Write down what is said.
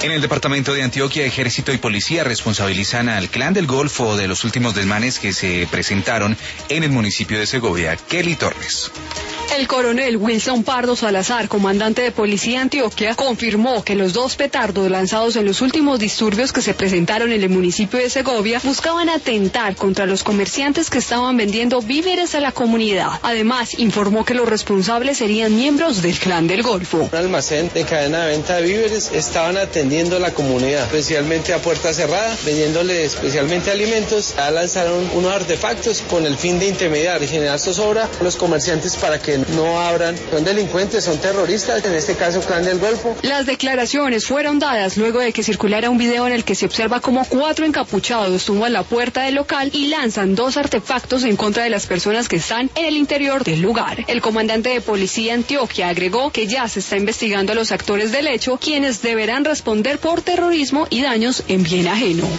En el departamento de Antioquia, Ejército y Policía responsabilizan al Clan del Golfo de los últimos desmanes que se presentaron en el municipio de Segovia. Kelly Torres. El coronel Wilson Pardo Salazar, comandante de Policía Antioquia, confirmó que los 2 petardos lanzados en los últimos disturbios que se presentaron en el municipio de Segovia buscaban atentar contra los comerciantes que estaban vendiendo víveres a la comunidad. Además, informó que los responsables serían miembros del Clan del Golfo. Un almacén de cadena de venta de víveres estaban atendiendo a la comunidad, especialmente a puerta cerrada, vendiéndole especialmente alimentos. Lanzaron unos artefactos con el fin de intimidar y generar zozobra a los comerciantes para que no abran. Son delincuentes, son terroristas, en este caso Clan del Golfo. Las declaraciones fueron dadas luego de que circulara un video en el que se observa cómo 4 encapuchados tumban la puerta del local y lanzan 2 artefactos en contra de las personas que están en el interior del lugar. El comandante de Policía Antioquia agregó que ya se está investigando a los actores del hecho, quienes deberán responder por terrorismo y daños en bien ajeno.